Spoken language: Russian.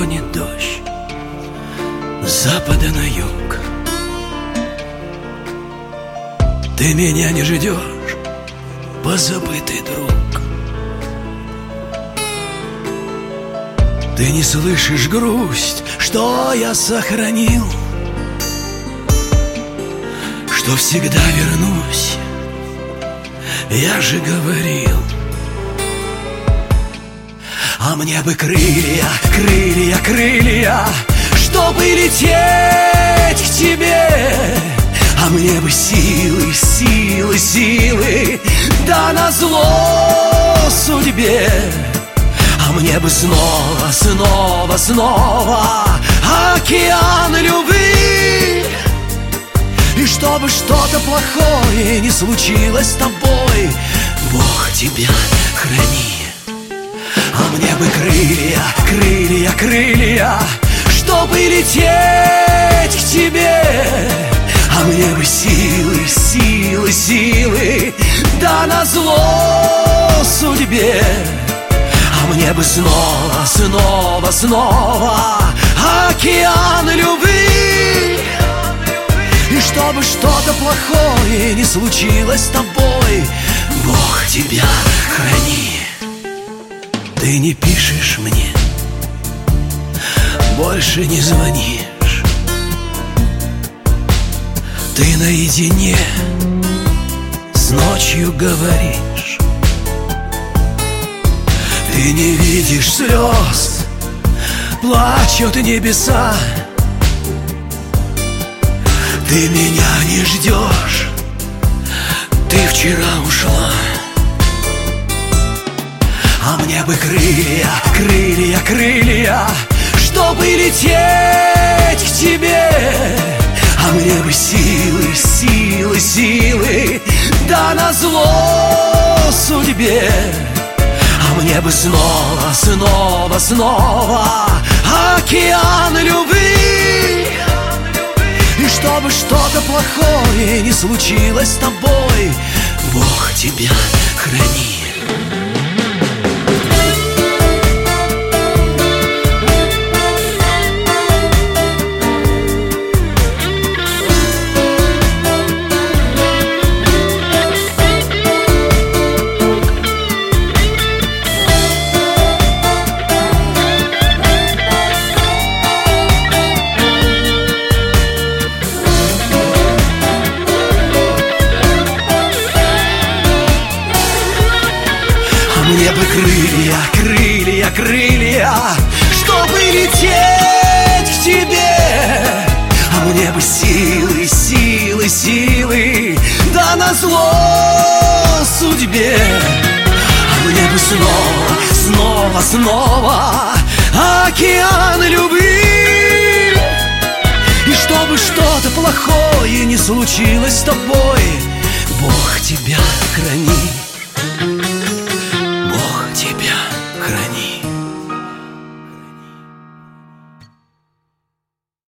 гонит дождь с запада на юг. Ты меня не ждешь, позабытый друг. Ты не слышишь грусть, что я сохранил, что всегда вернусь, я же говорил. А мне бы крылья, крылья, крылья, чтобы лететь к тебе. А мне бы силы, силы, силы, да назло судьбе. А мне бы снова, снова, снова океан любви. И чтобы что-то плохое не случилось с тобой, Бог тебя храни. А мне бы крылья, крылья, крылья, чтобы лететь к тебе. А мне бы силы, силы, силы, да назло судьбе. А мне бы снова, снова, снова океан любви. И чтобы что-то плохое не случилось с тобой, Бог тебя храни. Ты не пишешь мне, больше не звонишь. Ты наедине с ночью говоришь. Ты не видишь слез, плачут небеса. Ты меня не ждешь, ты вчера ушла. А мне бы крылья, крылья, крылья, чтобы лететь к тебе. А мне бы силы, силы, силы, да назло судьбе. А мне бы снова, снова, снова океан любви. И чтобы что-то плохое не случилось с тобой, Бог тебя храни. Мне бы крылья, крылья, крылья, чтобы лететь к тебе. А мне бы силы, силы, силы, да назло судьбе. А мне бы снова, снова, снова океан любви. И чтобы что-то плохое не случилось с тобой, Бог тебя храни. Бог тебя храни.